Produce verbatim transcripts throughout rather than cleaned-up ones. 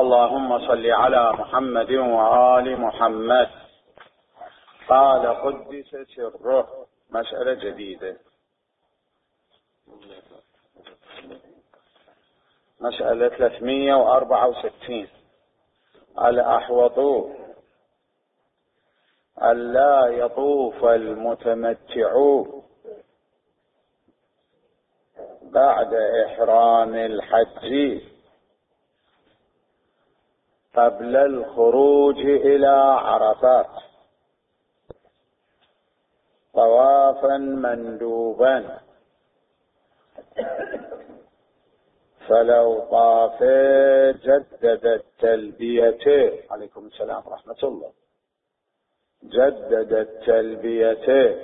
اللهم صل على محمد وآل محمد. قال قدس سره. مسألة جديدة، مسألة ثلاثمئة وأربعة وستين. الأحوط ألا يطوف المتمتع بعد إحرام الحج قبل الخروج إلى عرفات طوافا مندوبا، فلو طاف جدد التلبية. عليكم السلام ورحمة الله. جدد التلبية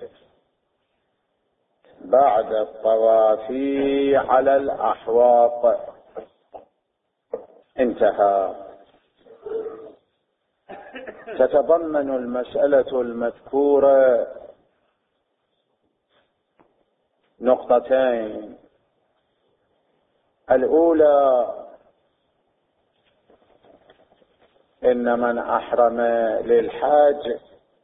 بعد الطواف على الأحواط. انتهى. تتضمن المسألة المذكورة نقطتين. الأولى إن من أحرم للحاج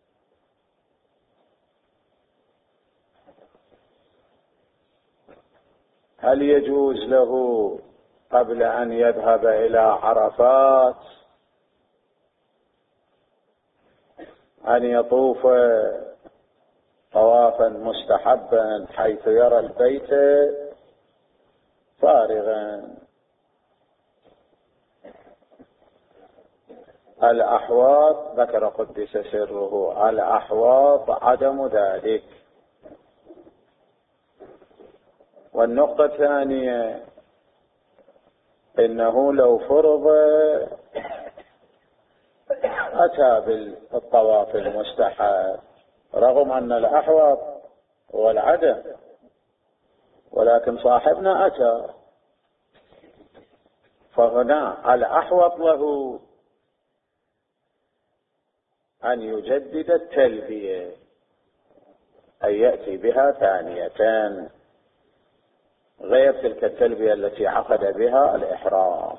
هل يجوز له قبل أن يذهب إلى عرفات أن يطوف طوافا مستحبا حيث يرى البيت فارغا؟ الأحواط ذكر قدس سره، الأحواط عدم ذلك. والنقطة الثانية إنه لو فرض أتى بالطواف المستحب رغم أن الأحوط هو العدم، ولكن صاحبنا أتى، فهنا الأحوط له أن يجدد التلبية، أن يأتي بها ثانية غير تلك التلبية التي عقد بها الإحرام.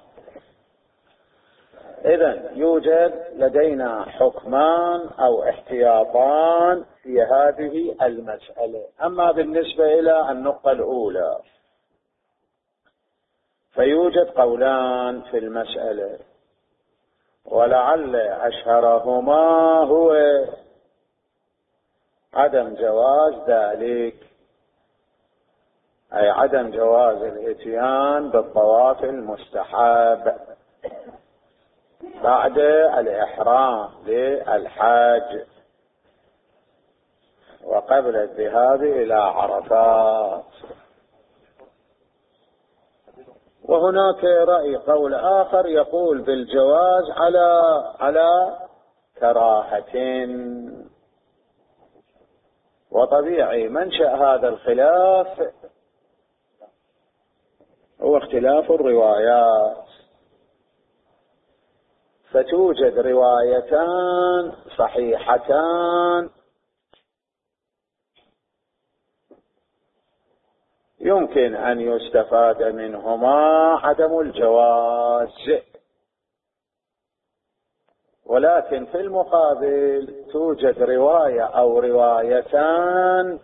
إذن يوجد لدينا حكمان أو احتياطان في هذه المسألة. أما بالنسبة إلى النقطة الأولى فيوجد قولان في المسألة، ولعل أشهرهما هو عدم جواز ذلك، أي عدم جواز الإتيان بالطواف المستحب بعد الإحرام للحاج وقبل الذهاب إلى عرفات. وهناك رأي قول آخر يقول بالجواز على على كراهة. وطبيعي منشأ هذا الخلاف هو اختلاف الروايات، فتوجد روايتان صحيحتان يمكن أن يستفاد منهما عدم الجواز، ولكن في المقابل توجد رواية أو روايتان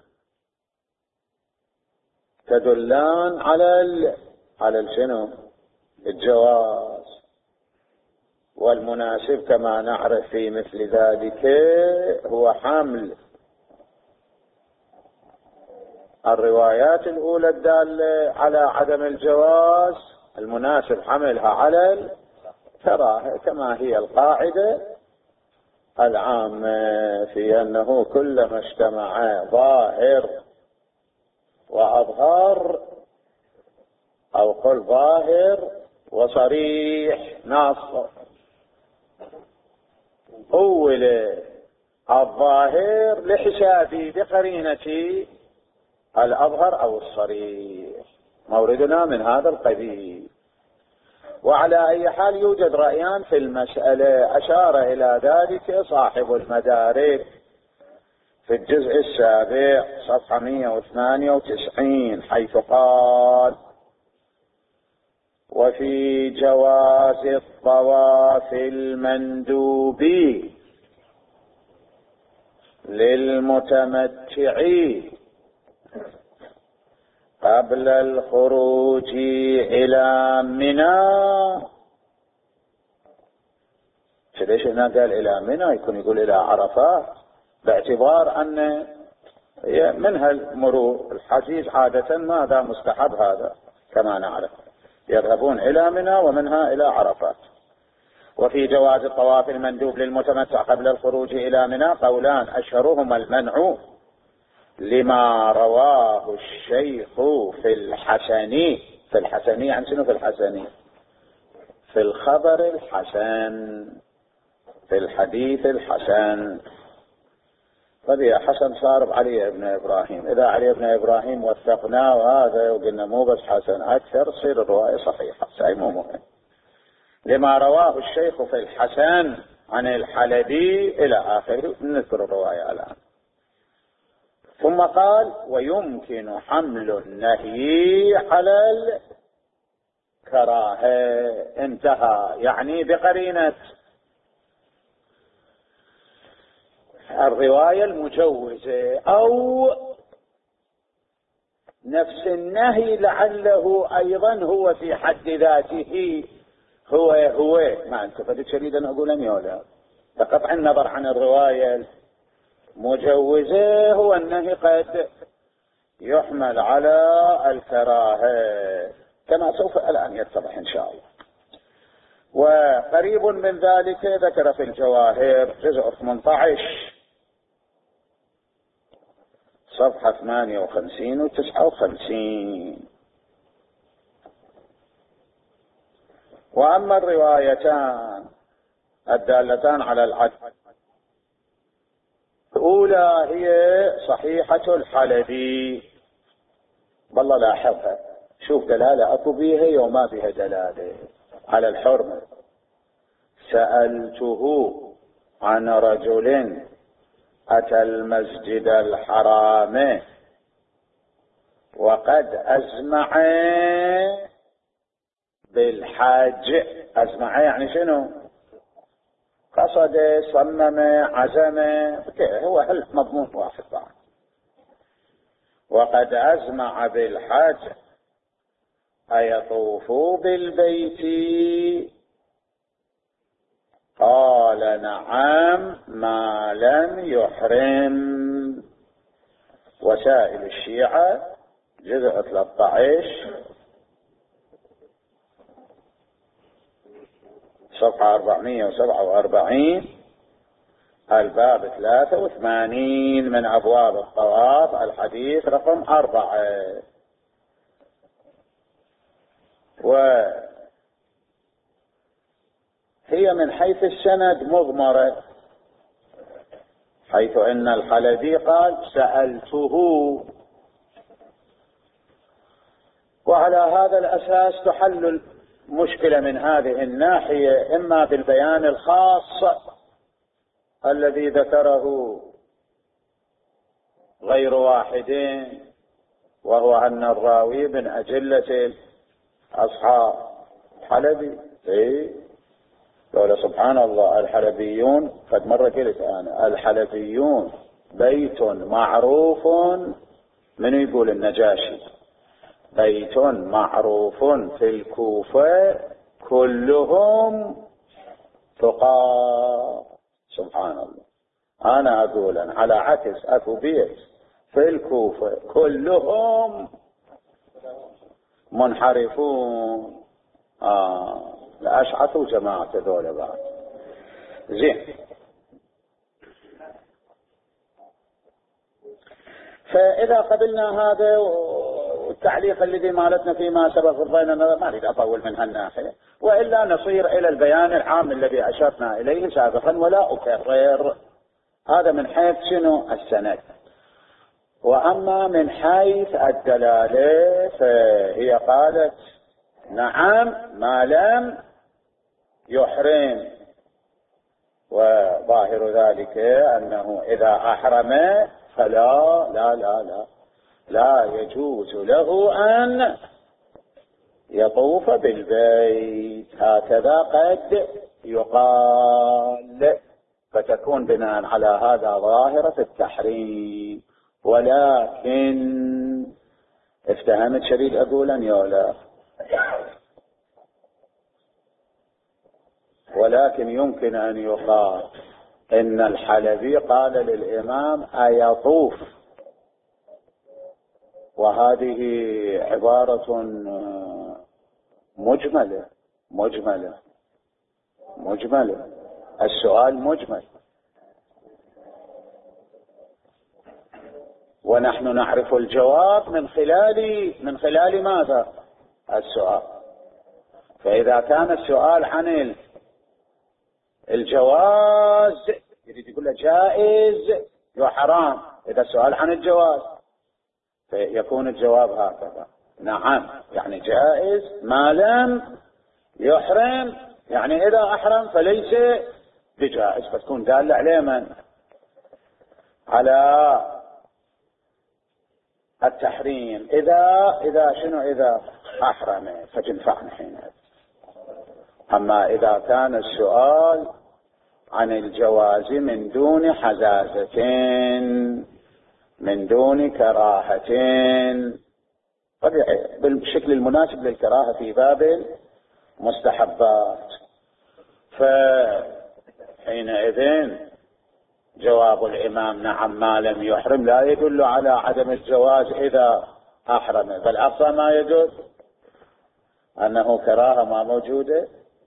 تدلان على ال... على الشنو الجواز. والمناسب كما نعرف في مثل ذلك هو حمل الروايات الأولى الدالة على عدم الجواز، المناسب حملها على الكراهة، كما هي القاعدة العامة في أنه كلما اجتمع ظاهر وأظهر، أو قل ظاهر وصريح نص، أول الظاهر لحسابي بقرينة الأظهر أو الصريح، موردنا من هذا القبيل. وعلى أي حال يوجد رأيان في المسألة أشار إلى ذلك صاحب المدارك في الجزء السابع صفحة مئة وثمانية وتسعين، حيث قال: وفي جواز الطواف المندوب للمتمتع قبل الخروج إلى منى. ليش هنا قال إلى منى؟ يكون يقول إلى عرفات، باعتبار أن منها المرور. الحجيج عادة ماذا مستحب هذا كما نعرف، يذهبون إلى منى ومنها إلى عرفات. وفي جواز الطواف المندوب للمتمتع قبل الخروج إلى منى قولان، أشهرهما المنع لما رواه الشيخ في الحسني. في الحسني عن شنو؟ في الحسني في الخبر الحسن، في الحديث الحسن. طيب يا حسن صار علي بن إبراهيم، إذا علي بن إبراهيم وثقناه وهذا وقلنا مو بس حسن أكثر، تصير الرواية صحيحة. شيء مو مهم. لما رواه الشيخ في الحسن عن الحلبي إلى آخره، نذكر الرواية الآن. ثم قال ويمكن حمل النهي على الكراهة. انتهى، يعني بقرينة الرواية المجوزة أو نفس النهي لعله أيضا هو في حد ذاته هو هو ما أنت فدك شريد أن أقول أن يولا بقطع النظر عن الرواية المجوزة، هو النهي قد يحمل على الكراهة كما سوف الآن يتضح إن شاء الله. وقريب من ذلك ذكر في الجواهر جزء ثمانية عشر صفحة ثمانية وخمسين وتسعة وخمسين. وأما الروايتان الدالتان على العدل، الأولى هي صحيحة الحلبي، والله لاحظها، شوف دلالة أكو بيها وما بها دلالة على الحرمة. سألته عن رجل أتى المسجد الحرام وقد أزمع بالحج. أزمع يعني شنو؟ قصد، صمم، عزم، هو هل مضمون واحد بعد. وقد أزمع بالحج أيطوف بالبيت؟ قال نعم ما لم يحرم. وسائل الشيعة جزء ثلاثة عشر صفحة أربعمائة وسبعة وأربعين الباب ثلاثة وثمانين من أبواب الطواف، الحديث رقم أربعة. وهي من حيث السند مضمرة، حيث أن الحلبي قال سألته، وعلى هذا الأساس تحل المشكلة من هذه الناحية، إما بالبيان الخاص الذي ذكره غير واحدين، وهو أن الراوي من أجلة أصحاب الحلبي. إيه قال سبحان الله الحلبيون، قد مرة قلت أنا الحلبيون بيت معروف، من يقول النجاشي بيت معروف في الكوفة كلهم تقى. سبحان الله، أنا أقول على عكس أكو بيت في الكوفة كلهم منحرفون. آه لأشعثوا جماعة ذولا بعد. زين، فإذا قبلنا هذا والتعليق الذي مالتنا فيما سبق فرضينا، ما أريد أطول من هالناحية، وإلا نصير إلى البيان العام الذي أشرنا إليه سابقا ولا أكرر. هذا من حيث شنو السند. وأما من حيث الدلالة فهي قالت نعم ما لم يحرم، وظاهر ذلك أنه إذا أحرم فلا لا لا لا لا يجوز له أن يطوف بالبيت، هكذا قد يقال، فتكون بناء على هذا ظاهرة التحريم. ولكن افتهمت شريد أقولا يولا، ولكن يمكن أن يقال إن الحلبي قال للإمام أيطوف، وهذه عبارة مجملة مجملة مجملة، السؤال مجمل، ونحن نعرف الجواب من خلال من خلال ماذا؟ السؤال. فإذا كان السؤال عن الجواز يريد يقول له جائز وحرام، إذا السؤال عن الجواز فيكون الجواب هكذا، نعم يعني جائز ما لم يحرم، يعني إذا أحرم فليس بجائز، فتكون دالة عليه من؟ على التحريم. إذا إذا شنو؟ إذا أحرم فتنفعنا حينئذ. أما إذا كان السؤال عن الجواز من دون حزازة، من دون كراهة، طبيعي بالشكل المناسب للكراهة في باب المستحبات، فحينئذ جواب الإمام نعم ما لم يحرم لا يدل على عدم الجواز إذا أحرم، بل أصلا ما يدل أنه كراهة ما موجودة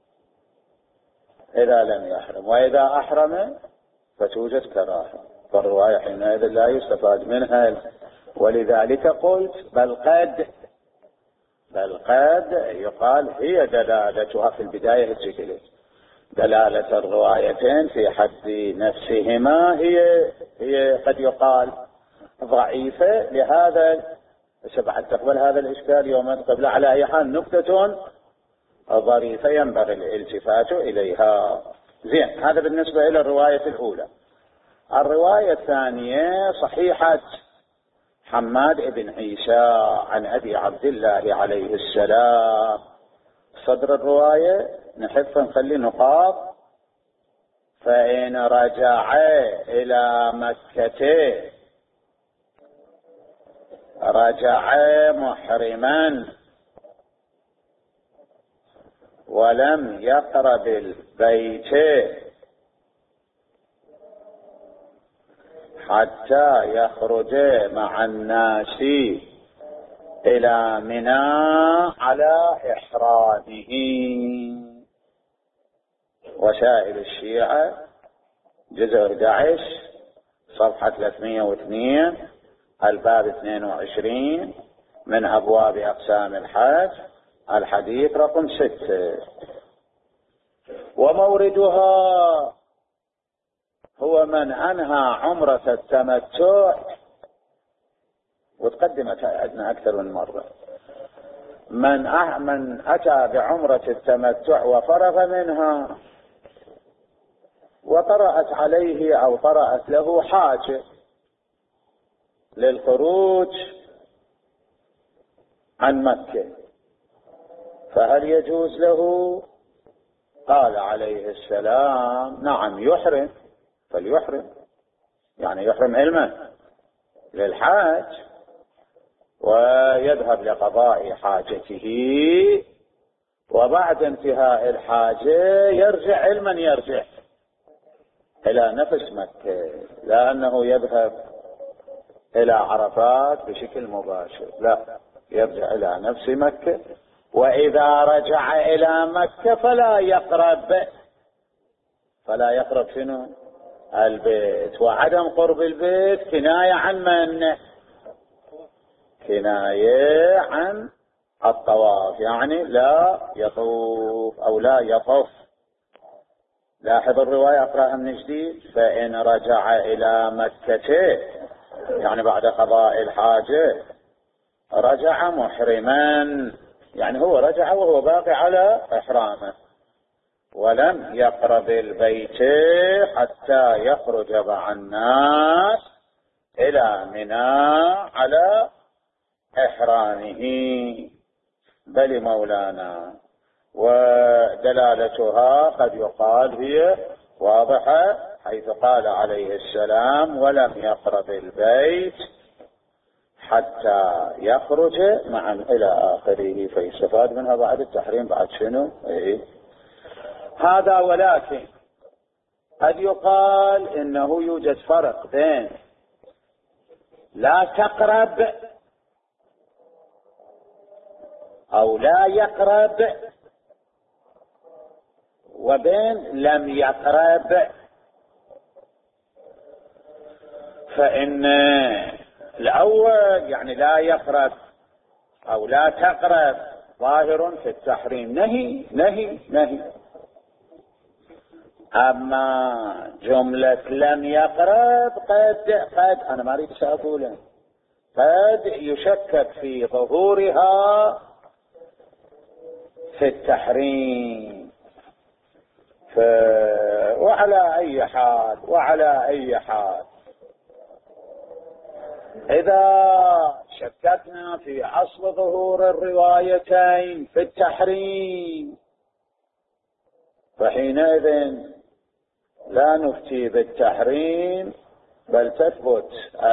إذا لم يحرم، وإذا أحرم فتوجد كراهة، فالرواية حينئذ لا يستفاد منها. ولذلك قلت بل قد بل قد يقال هي دلالتها في البداية الجديدة، دلالة الروايتين في حد نفسهما هي هي قد يقال ضعيفة، لهذا سبعة تقبل هذا الإشكال يوما قبل. على أي حال نكتة ظريفة ينبغي الالتفات إليها. زين، هذا بالنسبة إلى الرواية الأولى. الرواية الثانية صحيحة حماد بن عيسى عن أبي عبد الله عليه السلام. صدر الرواية نحب نخلي نقاط: فإن رجع إلى مكة رجع محرما ولم يقرب البيت حتى يخرج مع الناس إلى منى على إحرامه. وسائل الشيعة جزء أحد عشر صفحة ثلاثمئة واثنين، الباب اثنين وعشرين من أبواب أقسام الحج، الحديث رقم ستة. وموردها هو من أنهى عمرة التمتع، وتقدمت عندنا أكثر من مرة، من أه من أتى بعمرة التمتع وفرغ منها وطرأت عليه أو طرأت له حاجة للخروج عن مكة، فهل يجوز له؟ قال عليه السلام نعم يحرم، فليحرم، يعني يحرم علما للحاج ويذهب لقضاء حاجته، وبعد انتهاء الحاجة يرجع علما، يرجع إلى نفس مكة، لأنه يذهب إلى عرفات بشكل مباشر، لا، يرجع إلى نفس مكة. وإذا رجع إلى مكة فلا يقرب فلا يقرب شنو؟ البيت. وعدم قرب البيت كناية عن من؟ كناية عن الطواف، يعني لا يطوف أو لا يطوف. لاحظ الرواية أقرأها من جديد: فإن رجع إلى مكة، يعني بعد قضاء الحاجة، رجع محرما، يعني هو رجع وهو باقي على إحرامه، ولم يقرب البيت حتى يخرج مع الناس إلى منى على إحرامه. بل مولانا. ودلالتها قد يقال هي واضحة، حيث قال عليه السلام ولم يقرب البيت حتى يخرج معا إلى آخره، فيستفاد منها بعد التحريم بعد شنو؟ إيه؟ هذا. ولكن قد يقال إنه يوجد فرق بين لا تقرب أو لا يقرب وبين لم يقرب. فإن الأول يعني لا يقرب أو لا تقرب ظاهر في التحريم، نهي نهي نهي. أما جملة لم يقرب قد قد أنا ما أريد أقوله قد يشكك في ظهورها في التحريم. ف... وعلى أي حال وعلى أي حال إذا شككنا في أصل ظهور الروايتين في التحريم فحينئذ لا نفتي بالتحريم، بل تثبت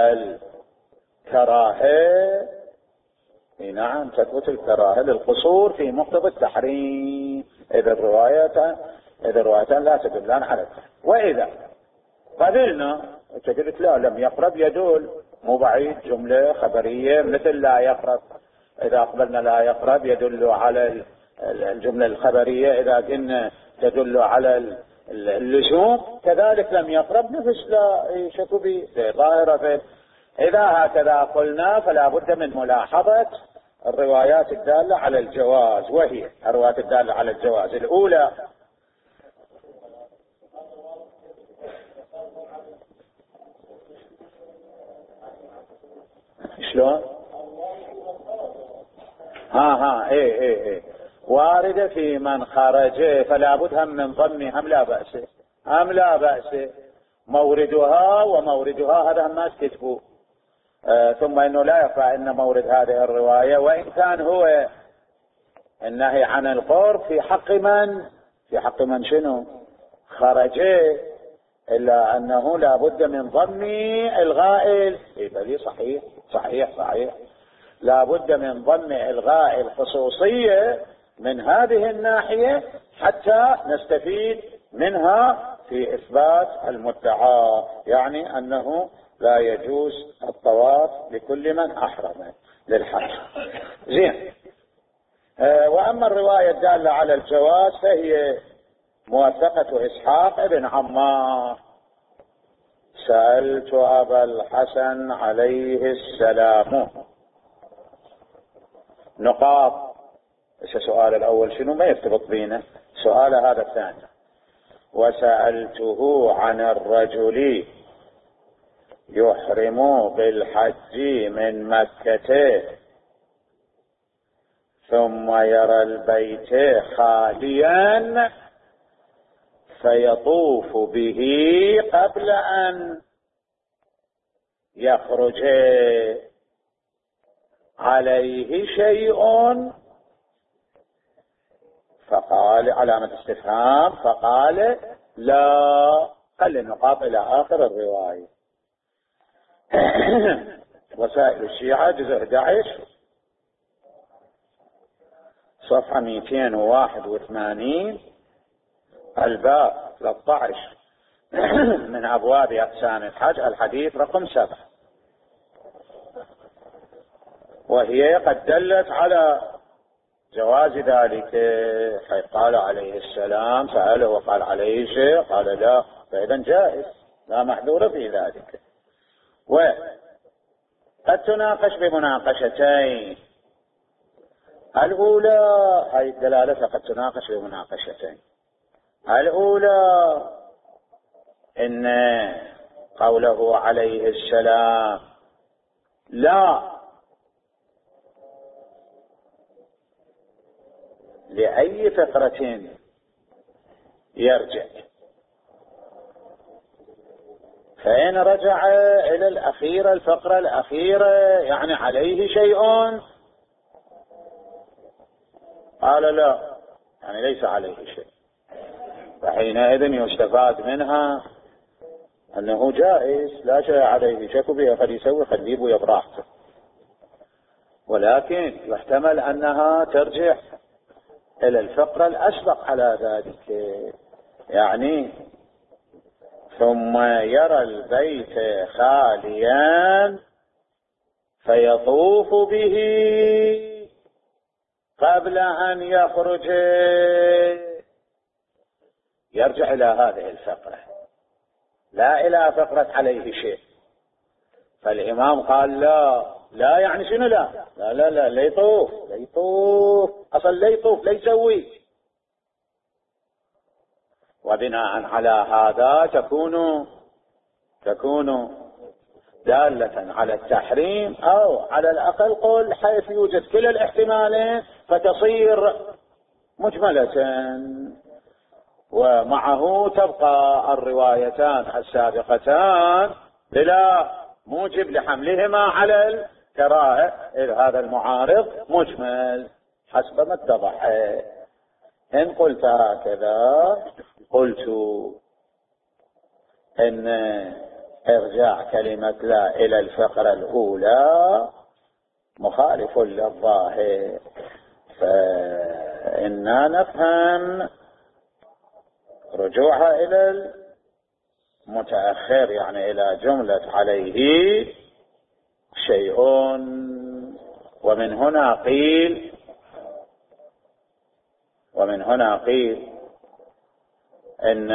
الكراهة. نعم، تثبت الكراهة للقصور في مقتضى التحريم إذا الروايتان إذا الروايتان لا تدلان على التحريم. وإذا قبلنا قلت لا لم يقرب يدل مو بعيد جملة خبرية مثل لا يقرب، إذا قبلنا لا يقرب يدل على الجملة الخبرية، إذا قلنا تدل على اللزوم كذلك لم يقرب نفس لا يشك به ظاهرة. إذا هكذا قلنا فلا بد من ملاحظة الروايات الدالة على الجواز، وهي الروايات الدالة على الجواز الأولى شلون؟ ها ها ايه ايه ايه واردة في من خرج، فلا بد هم من ضم هم لا بأس هم لا بأس موردها وموردها هذا هم ما تكتبوا. آه ثم انه لا يقع ان مورد هذه الرواية وان كان هو النهي عن القرب في حق من في حق من شنو خرج، الا انه لا بد من ضم الغائل. اي بلي صحيح صحيح صحيح لا بد من ضم الغاء الخصوصية من هذه الناحية حتى نستفيد منها في إثبات المدعى، يعني أنه لا يجوز الطواف لكل من أحرم للحج. زين. آه وأما الرواية الدالة على الجواز فهي موثقة إسحاق ابن عمار. سألت أبا الحسن عليه السلام نقاط. ايش السؤال الاول شنو ما يرتبط بينه سؤال هذا الثاني. وسألته عن الرجل يحرم بالحج من مكة ثم يرى البيت خاليا فيطوف به قبل ان يخرج عليه شيء؟ فقال علامة استفهام، فقال لا. قال النقاط إلى آخر الرواية. وسائل الشيعة جزء أحد عشر صفحة مئتين وواحد وثمانين الباب ثلاثة عشر من أبواب أقسام الحج الحديث رقم سبعة. وهي قد دلت على جواز ذلك، حيث قال عليه السلام سأله وقال عليه شيء قال لا، فإذا جائز لا محذور في ذلك. وقد تناقش بمناقشتين. الأولى هذه الدلالة قد تناقش بمناقشتين. الأولى إن قوله عليه السلام لا لأي فقرة يرجع، فإن رجع إلى الأخيرة الفقرة الأخيرة يعني عليه شيء قال لا، يعني ليس عليه شيء، فحينئذ يستفاد منها أنه جائز لا شيء عليه، شك بها قد يسوي قد يجيب ويبراحته، ولكن يحتمل أنها ترجع إلى الفقرة الأسبق على ذلك، يعني ثم يرى البيت خاليا فيطوف به قبل أن يخرج، يرجع إلى هذه الفقرة لا إلى فقرة عليه شيء. فالإمام قال لا لا، يعني شنو لا لا لا لا, لا يطوف لا يطوف أصلا لا يطوف لا يسوي. وبناء على هذا تكون تكون دالة على التحريم، أو على الأقل قل حيث يوجد كلا الاحتمالين فتصير مجملة، ومعه تبقى الروايتان السابقتان بلا موجب لحملهما على الكراهة، إذ هذا المعارض مجمل حسب ما اتضح. إن قلت هكذا قلت إن إرجاع كلمة لا إلى الفقرة الأولى مخالف للظاهر، فإنا نفهم رجوعها إلى المتأخر يعني إلى جملة عليه شيء. ومن هنا قيل ومن هنا قيل إن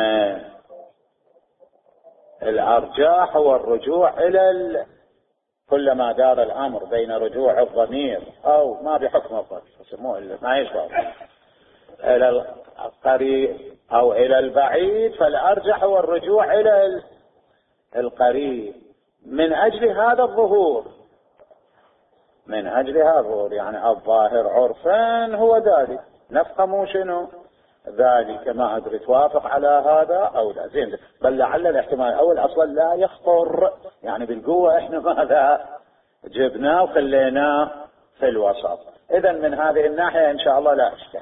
الأرجاح هو الرجوع إلى ال... كلما دار الأمر بين رجوع الضمير أو ما بحكم الضمير يسموه ما يشبه إلى القريب أو إلى البعيد، فالأرجح هو الرجوع إلى القريب من أجل هذا الظهور من أجل هذا الظهور يعني الظاهر عرفا هو ذلك، نفهم شنو ذلك. ما أدري توافق على هذا أو لا، زين، بل لعل الاحتمال الأول أصلا لا يخطر، يعني بالقوة إحنا ماذا جبناه وخليناه في الوسط. إذا من هذه الناحية إن شاء الله لا إشكال.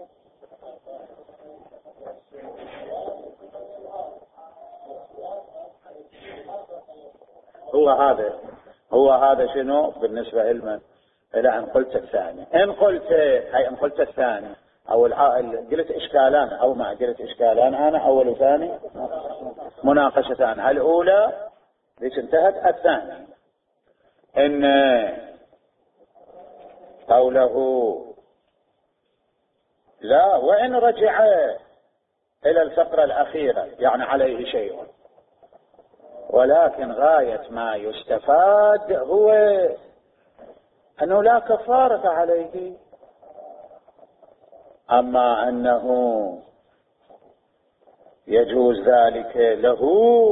هو هذا هو هذا شنو بالنسبة لمن إلى أن قلت الثاني. إن قلت أي أن قلت الثاني أو قلت إشكالان أو ما قلت إشكالان أنا أول وثاني مناقشتان، الأولى ليش انتهت، الثاني إن قوله لا وإن رجع إلى الفقرة الأخيرة يعني عليه شيء، ولكن غاية ما يستفاد هو أنه لا كفارة عليه، أما أنه يجوز ذلك له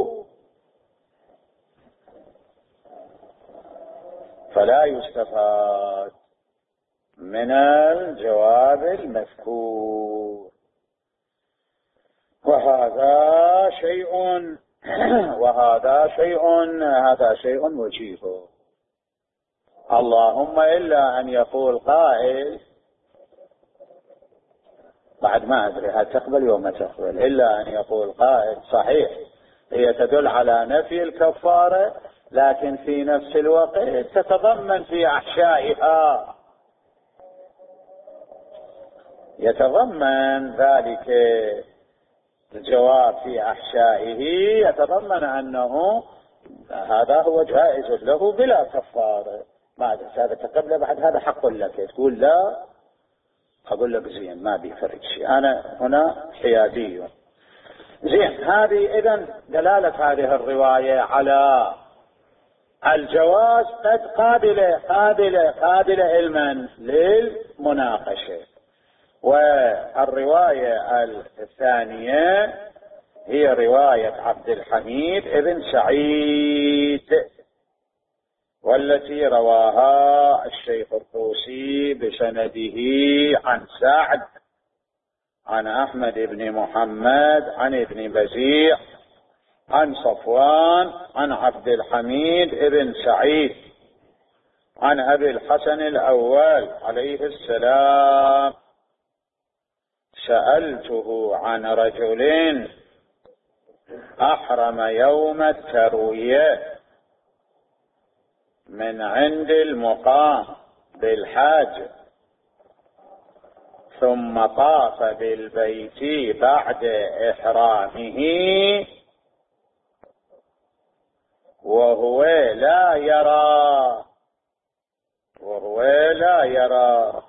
فلا يستفاد من الجواب المذكور. وهذا شيء وهذا شيء هذا شيء وجيه، اللهم إلا أن يقول قائل بعد ما أدري هل تقبل يوم ما تقبل، إلا أن يقول قائل صحيح هي تدل على نفي الكفارة، لكن في نفس الوقت تتضمن في أحشائها يتضمن ذلك الجواب في أحشائه يتضمن أنه هذا هو جائز له بلا كفارة. بعد هذا تقبل بعد هذا حق لك تقول لا، أقول لك زين ما بيفرق شيء، أنا هنا حيادي. زين، هذه إذن دلالة هذه الرواية على الجواز قد قابلة قابلة قابلة علما للمناقشة. والرواية الثانية هي رواية عبد الحميد ابن سعيد، والتي رواها الشيخ الطوسي بسنده عن سعد عن أحمد بن محمد عن ابن بزيع عن صفوان عن عبد الحميد ابن سعيد عن أبي الحسن الأول عليه السلام سألته عن رجل أحرم يوم التروية من عند المقام بالحاج ثم طاف بالبيت بعد إحرامه وهو لا يرى وهو لا يرى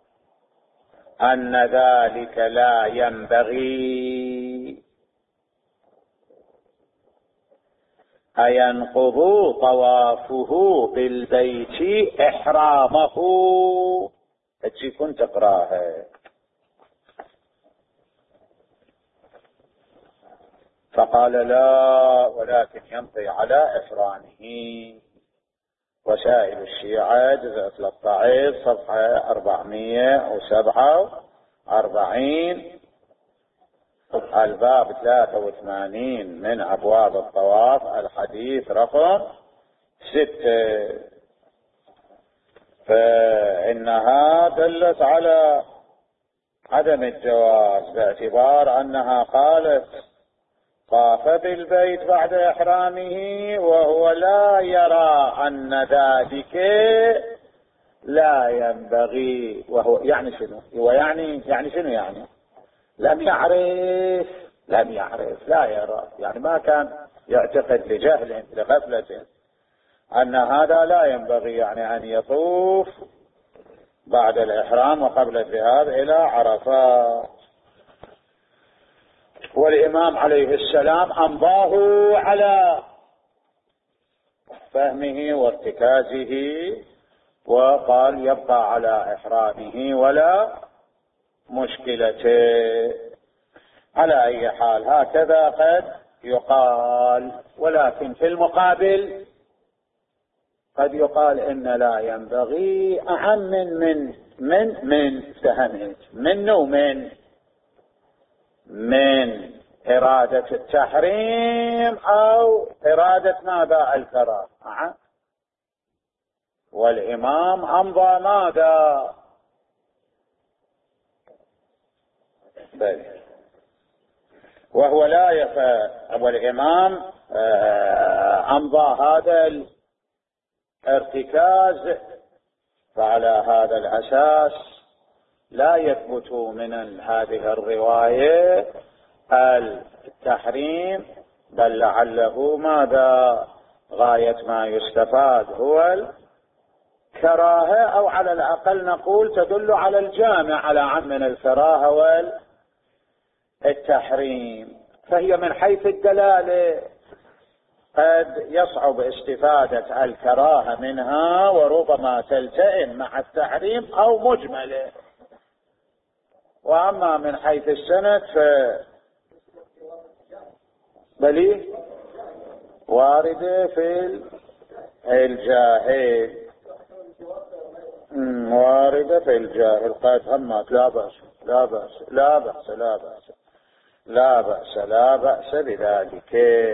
أن ذلك لا ينبغي أينقض طوافه بالبيت إحرامه. أجي كنت أقراها فقال لا ولكن يمضي على إحرامه. وسائل الشيعة جزء ثلاثة عشر صفحة أربعمائة وسبعة وأربعين الباب ثلاثة وثمانين من أبواب الطواف الحديث رقم ستة. فإنها دلت على عدم الجواز باعتبار أنها قالت طاف بالبيت بعد إحرامه وهو لا يرى أن ذلك لا ينبغي. وهو يعني شنو؟ هو يعني يعني شنو يعني؟ لم يعرف لم يعرف لا يرى، يعني ما كان يعتقد لجهل لغفلة أن هذا لا ينبغي، يعني أن يطوف بعد الإحرام وقبل الذهاب إلى عرفات. والإمام عليه السلام أمضاه على فهمه وارتكازه وقال يبقى على إحرامه ولا مشكلته. على أي حال هكذا قد يقال، ولكن في المقابل قد يقال إن لا ينبغي أهم من من من من فهمت من ومن من إرادة التحريم أو إرادة ماذا؟ الكراهة. والإمام أمضى ماذا؟ بل وهو لا يفعل. والإمام أمضى هذا الارتكاز، فعلى هذا الأساس لا يثبت من هذه الرواية التحريم، بل لعله ماذا غاية ما يستفاد هو الكراهة، أو على الأقل نقول تدل على الجامع على عم من الكراهة والتحريم. فهي من حيث الدلالة قد يصعب استفادة الكراهة منها وربما تلتئم مع التحريم أو مجملة. وأما من حيث السند ف بلي واردة في الجاهل، واردة في الجاهل قد همت لا بأس لا بأس لا بأس لا بأس لا بأس لا بأس بذلك.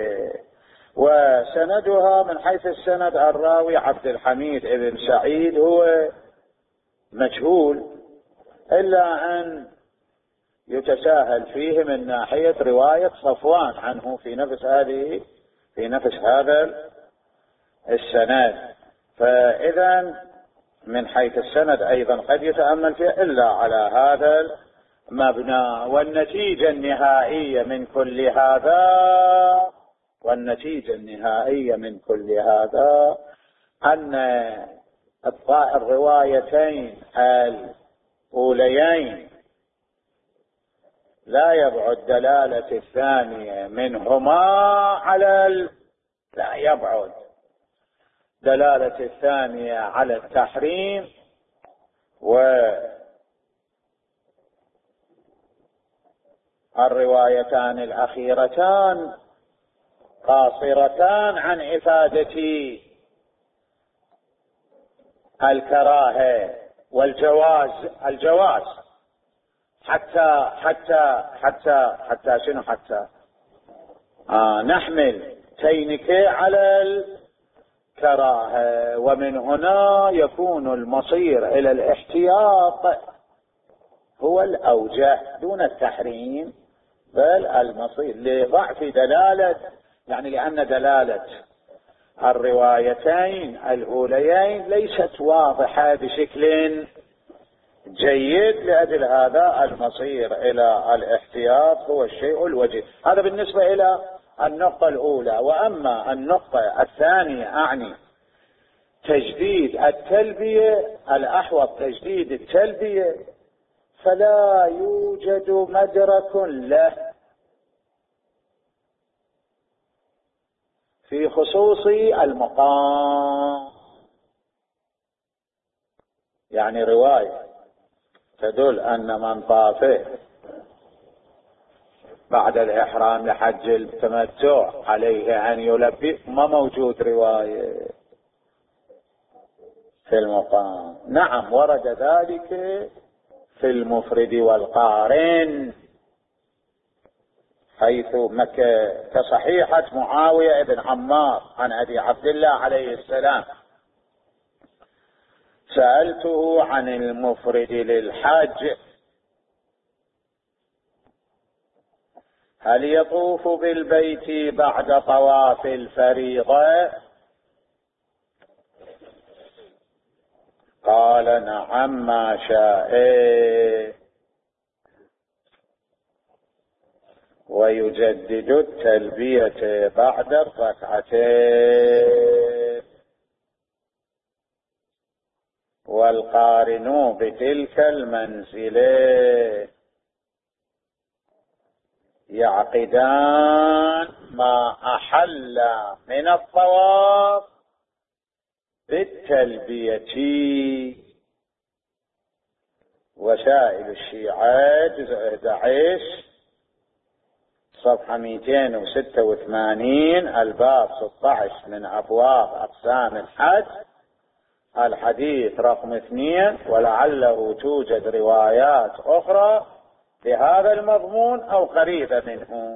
وسندها من حيث السند الراوي عبد الحميد ابن سعيد هو مجهول، إلا أن يتساهل فيه من ناحية رواية صفوان عنه في نفس هذه في نفس هذا السند. فإذا من حيث السند أيضا قد يتأمل فيه إلا على هذا المبنى. والنتيجة النهائية من كل هذا والنتيجة النهائية من كل هذا أن الروايتين الأوليين لا يبعد دلالة الثانية منهما على ال... لا يبعد دلالة الثانية على التحريم، والروايتان الأخيرتان قاصرتان عن إفادة الكراهة والجواز الجواز حتى حتى حتى حتى شنو حتى آه نحمل تينكي على الكراهة. ومن هنا يكون المصير إلى الاحتياط هو الأوجه دون التحريم، بل المصير لضعف دلالة، يعني لأن دلالة الروايتين الأوليين ليست واضحة بشكل جيد، لأجل هذا المصير إلى الاحتياط هو الشيء الوجيه. هذا بالنسبة إلى النقطة الأولى. وأما النقطة الثانية أعني تجديد التلبية، الأحوط تجديد التلبية، فلا يوجد مدرك له في خصوص المقام. يعني رواية تدل أن من طاف بعد الإحرام لحج التمتع عليه أن يلبي، ما موجود رواية في المقام. نعم ورد ذلك في المفرد والقارن، حيث مكة كصحيحة معاوية بن عمار عن أبي عبد الله عليه السلام: سألته عن المفرد للحج هل يطوف بالبيت بعد طواف الفريضة؟ قال نعم ما شاء، ويجدد التلبية بعد الركعتين، والقارن بتلك المنزلة يعقدان ما أحل من الطواف بالتلبية. وسائل الشيعة جزء أحد عشر صفحة مئتين وستة وثمانين، الباب ستة عشر من أبواب أقسام الحج، الحديث رقم اثنين: ولعله توجد روايات أخرى بهذا المضمون أو قريبة منه.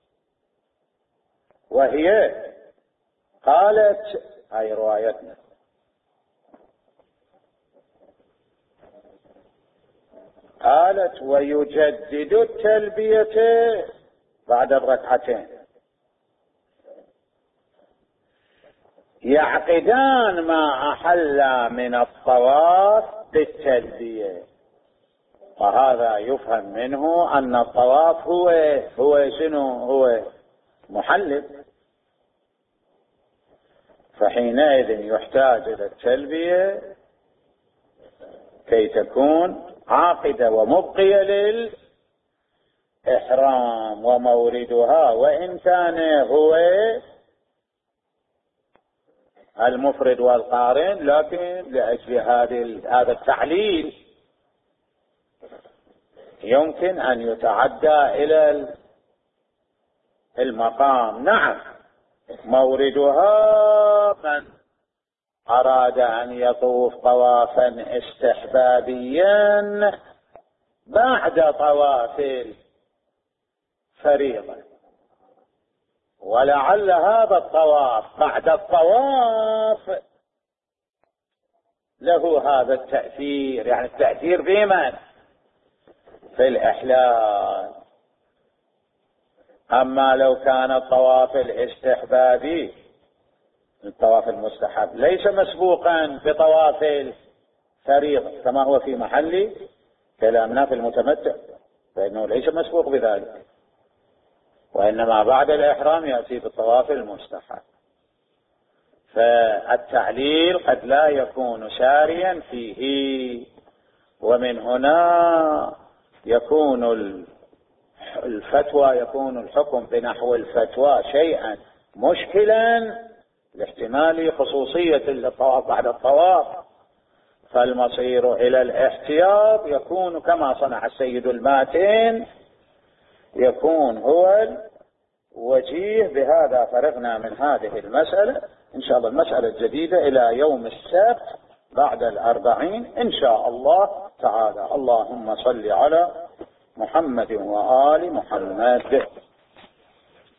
وهي قالت، هاي روايتنا، قالت ويجدد التلبية بعد الركعتين، يعقدان ما أحل من الطواف بالتلبية. وهذا يفهم منه أن الطواف هو هو شنو؟ هو محلل، فحينئذ يحتاج إلى التلبية كي تكون عاقدة ومبقية للإحرام. وموردها وإن كان هو المفرد والقارن، لكن لأجل هذا التعليل يمكن أن يتعدى إلى المقام. نعم موردها من أراد أن يطوف طوافا استحبابيا بعد طواف الفريضة، ولعل هذا الطواف بعد الطواف له هذا التأثير، يعني التأثير بمن؟ في الإحلال. أما لو كان الطواف الاستحبابي، الطواف المستحب، ليس مسبوقا بطواف الفريضة كما هو في محل كلامنا في المتمتع، فإنه ليس مسبوق بذلك، وإنما بعد الإحرام يأتي بالطواف المستحب. فالتعليل قد لا يكون ساريا فيه، ومن هنا يكون الفتوى، يكون الحكم بنحو الفتوى شيئا مشكلا لاحتمال خصوصية الطواف بعد الطواف. فالمصير إلى الاحتياط يكون كما صنع السيد الماتين، يكون هو الوجيه. بهذا فرغنا من هذه المسألة. إن شاء الله المسألة الجديدة إلى يوم السبت بعد الأربعين إن شاء الله تعالى. اللهم صل على محمد وآل محمد.